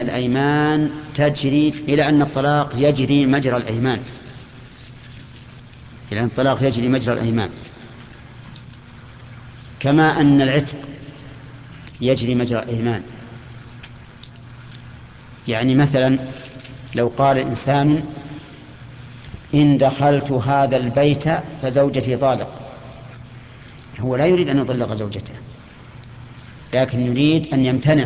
الأيمان تجري إلى أن الطلاق يجري مجرى الأيمان، إلى أن الطلاق يجري مجرى الأيمان، كما أن العتق يجري مجرى الأيمان. يعني مثلا لو قال إنسان إن دخلت هذا البيت فزوجتي طالق، هو لا يريد أن يطلق زوجته لكن يريد أن يمتنع،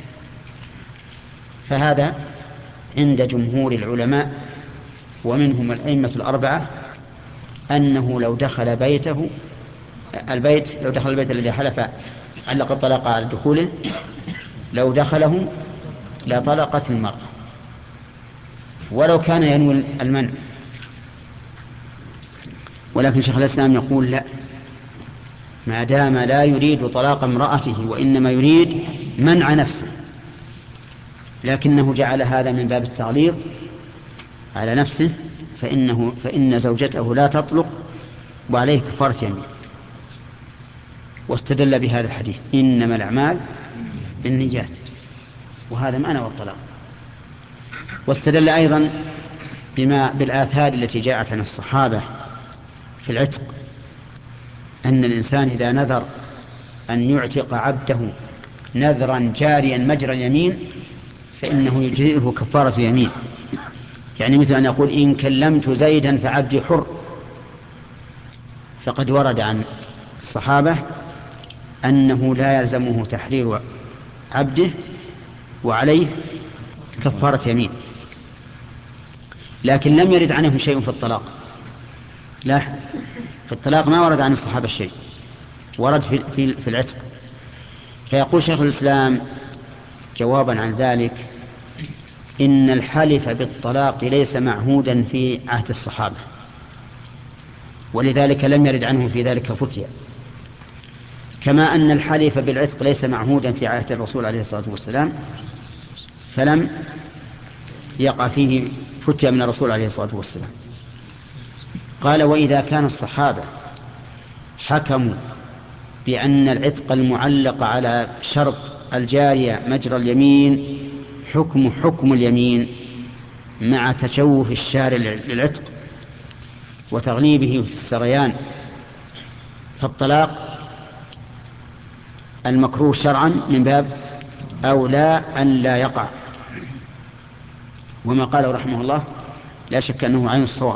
فهذا عند جمهور العلماء ومنهم الأئمة الأربعة أنه لو دخل بيته لو دخل البيت الذي حلف علق الطلاق على دخوله، لو دخله لطلقت المرأة ولو كان ينوي المنع. ولكن شيخ الإسلام يقول لا، ما دام لا يريد طلاق امرأته وإنما يريد منع نفسه، لكنه جعل هذا من باب التغليظ على نفسه، فإن زوجته لا تطلق وعليه كفارة يمين. واستدل بهذا الحديث إنما الأعمال بالنيات، وهذا معنى والطلاق. واستدل أيضا بالآثار التي جاءت عن الصحابة في العتق، أن الإنسان إذا نذر أن يعتق عبده نذرا جاريا مجرى اليمين فإنه يجزئه كفارة يمين. يعني مثل أن يقول إن كلمت زيدا فعبدي حر، فقد ورد عن الصحابة أنه لا يلزمه تحرير عبده وعليه كفارة يمين. لكن لم يرد عنهم شيء في الطلاق، لا، في الطلاق ما ورد عن الصحابة شيء، ورد في العتق. فيقول شيخ الإسلام جوابا عن ذلك إن الحلف بالطلاق ليس معهودا في عهد الصحابة، ولذلك لم يرد عنهم في ذلك فتيا، كما أن الحلف بالعتق ليس معهودا في عهد الرسول عليه الصلاة والسلام، فلم يقع فيه فتيا من الرسول عليه الصلاة والسلام. قال وإذا كان الصحابة حكموا بأن العتق المعلق على شرط الجارية مجرى اليمين حكم اليمين مع تشوف الشارع للعتق وتغليبه في السريان، فالطلاق المكروه شرعا من باب أولى أن لا يقع. وما قاله رحمه الله لا شك أنه عين الصواب،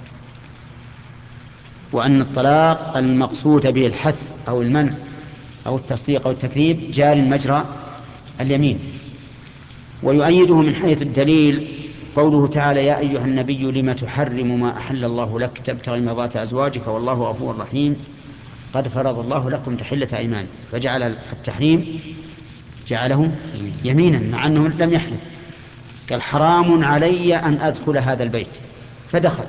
وأن الطلاق المقصود به الحث أو المنع أو التصديق أو التكذيب جار مجرى اليمين. ويؤيده من حيث الدليل قوله تعالى يا أيها النبي لم تحرم ما أحل الله لك تبتغي مرضات أزواجك والله غفور رحيم قد فرض الله لكم تحلة أيمانكم، فجعل التحريم جعله يمينا مع أنه لم يحلف. قال حرام علي أن أدخل هذا البيت فدخل،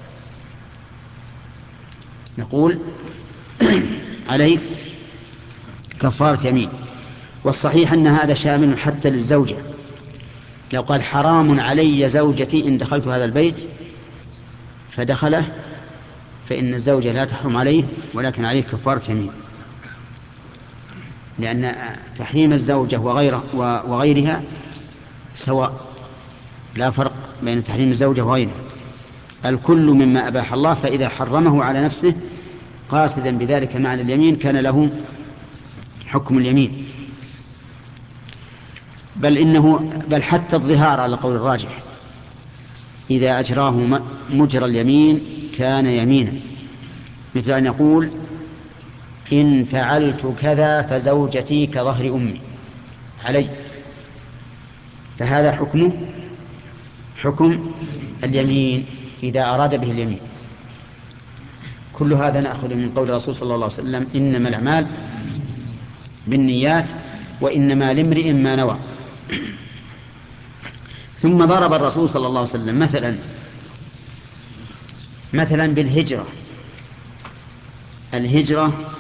نقول عليه كفارة يمين. والصحيح أن هذا شامل حتى للزوجة، لو قال حرام علي زوجتي إن دخلت هذا البيت فدخله فإن الزوجة لا تحرم عليه ولكن عليه كفارة يمين، لأن تحريم الزوجة وغيرها سواء، لا فرق بين تحريم الزوجة وغيرها، الكل مما أباح الله، فإذا حرمه على نفسه قاصدا بذلك معنى اليمين كان له حكم اليمين. بل حتى الظهار على قول الراجح إذا أجراه مجرى اليمين كان يمينا، مثل أن يقول إن فعلت كذا فزوجتي كظهر أمي علي، فهذا حكم اليمين إذا أراد به اليمين. كل هذا نأخذ من قول الرسول صلى الله عليه وسلم إنما الأعمال بالنيات وإنما لامرئ ما نوى. ثم ضرب الرسول صلى الله عليه وسلم مثلا بالهجرة. الهجرة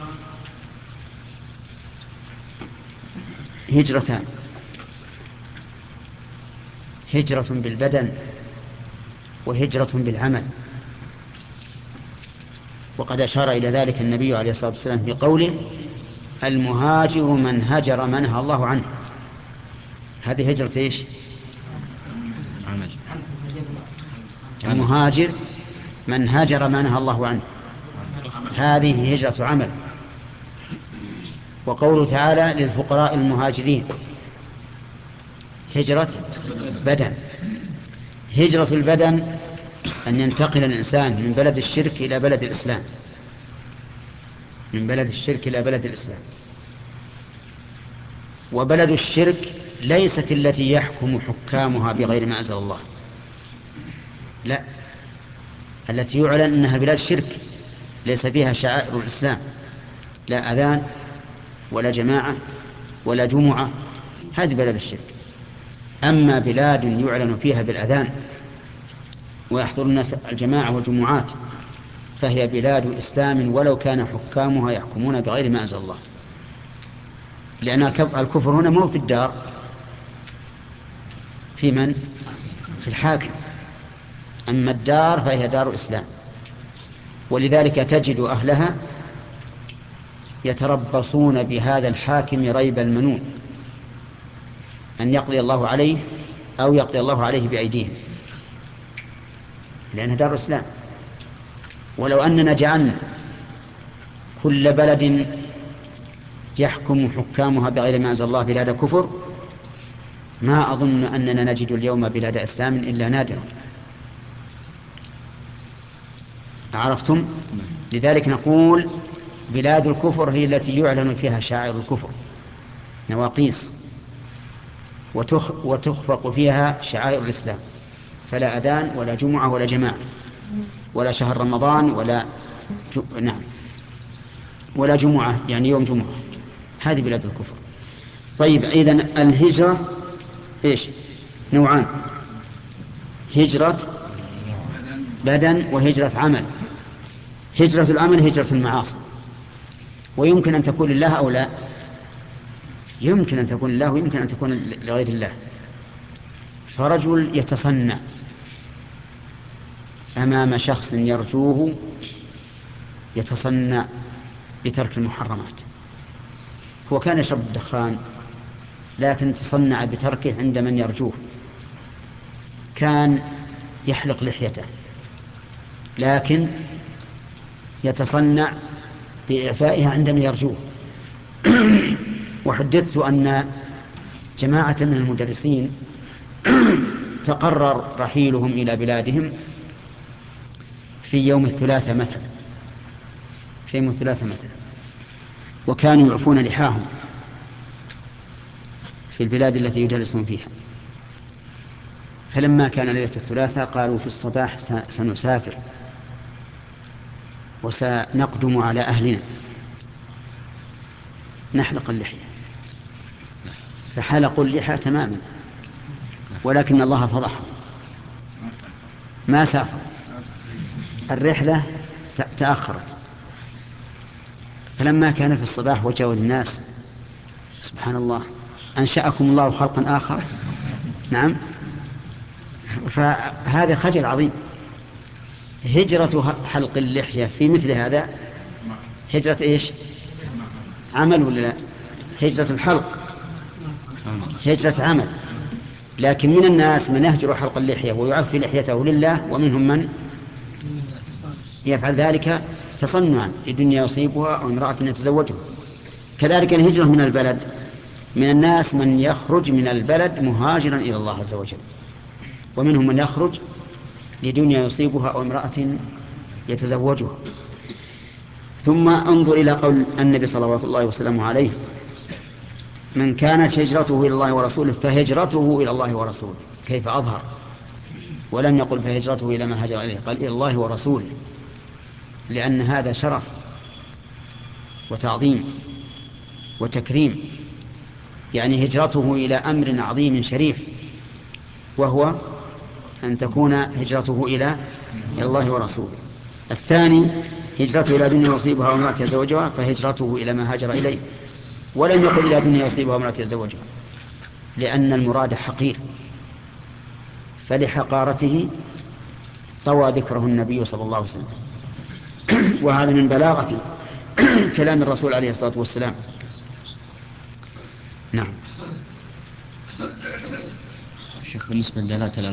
هجرتان: هجرة بالبدن وهجرة بالعمل، وقد أشار إلى ذلك النبي عليه الصلاة والسلام في قوله المهاجر من هجر ما نهى الله عنه. هذه هجرة إيش؟ المهاجر من هاجر ما نهى الله عنه، هذه هجرة عمل. وقوله تعالى للفقراء المهاجرين هجرة بدن. هجرة البدن أن ينتقل الإنسان من بلد الشرك إلى بلد الإسلام، من بلد الشرك إلى بلد الإسلام. وبلد الشرك ليست التي يحكم حكامها بغير ما أنزل الله، لا، التي يعلن أنها بلاد شرك ليس فيها شعائر الإسلام، لا أذان ولا جماعة ولا جمعة، هذه بلاد الشرك. أما بلاد يعلن فيها بالأذان ويحضر الناس الجماعة والجمعات فهي بلاد إسلام ولو كان حكامها يحكمون بغير ما أنزل الله، لأن الكفر هنا مو في الدار، في من؟ في الحاكم. أما الدار فهي دار إسلام، ولذلك تجد أهلها يتربصون بهذا الحاكم ريب المنون أن يقضي الله عليه أو يقضي الله عليه بأيديهم، لأنها دار إسلام. ولو أننا جعلنا كل بلد يحكم حكامها بغير ما أنزل الله بلاد كفر ما أظن أننا نجد اليوم بلاد إسلام إلا نادرا. عرفتم؟ لذلك نقول بلاد الكفر هي التي يعلن فيها شاعر الكفر، نواقيس، وتخفق فيها شعائر الإسلام، فلا أذان ولا جمعة ولا جماعة ولا شهر رمضان نعم ولا جمعة، يعني يوم جمعة. هذه بلاد الكفر. طيب، إذن الهجرة إيش؟ نوعان: هجرة بدن وهجرة عمل. هجرة العمل هجرة المعاصي، ويمكن أن تكون لله أو لا، يمكن أن تكون لله ويمكن أن تكون لغير الله. فرجل يتصنع أمام شخص يرجوه، يتصنع بترك المحرمات. هو كان يشرب الدخان لكن تصنع بتركه عند من يرجوه. كان يحلق لحيته لكن يتصنع بإعفائها عند من يرجوه. وحدثت أن جماعة من المدرسين تقرر رحيلهم إلى بلادهم في يوم الثلاثاء مثلا، وكانوا يعفون لحاهم في البلاد التي يدرسون فيها. فلما كان ليلة الثلاثاء قالوا في الصباح سنسافر وسنقدم على أهلنا نحلق اللحية. فحلقوا اللحى تماما، ولكن الله فضحهم، ما سافر، الرحلة تأخرت. فلما كان في الصباح وجهوا الناس: سبحان الله، أنشأكم الله خلقا آخر. نعم. فهذا خجل عظيم. هجرة حلق اللحية في مثل هذا هجرة إيش؟ عمل ولا لا؟ هجرة الحلق هجرة عمل. لكن من الناس من يهجر حلق اللحية ويعفي لحيته لله، ومنهم من يفعل ذلك تصنعا لدنيا يصيبها أو امرأة يتزوجها. كذلك الهجرة من البلد، من الناس من يخرج من البلد مهاجرا إلى الله عز وجل، ومنهم من يخرج لدنيا يصيبها أو امرأة يتزوجها. ثم انظر إلى قول النبي صلوات الله وسلامه عليه: من كانت هجرته إلى الله ورسوله فهجرته إلى الله ورسوله. كيف أظهر؟ ولم يقل فهجرته إلى ما هاجر إليه، قال إلى الله ورسوله، لأن هذا شرف وتعظيم وتكريم، يعني هجرته إلى أمر عظيم شريف، وهو أن تكون هجرته إلى الله ورسوله. الثاني هجرته إلى دنيا يصيبها وامرأة يتزوجها فهجرته إلى ما هاجر إليه، ولم يقل إلى دنيا يصيبها وامرأة يتزوجها، لأن المراد حقير، فلحقارته طوى ذكره النبي صلى الله عليه وسلم. وهذا من بلاغة كلام الرسول عليه الصلاة والسلام. نعم. شيخ، بالنسبة لدلالة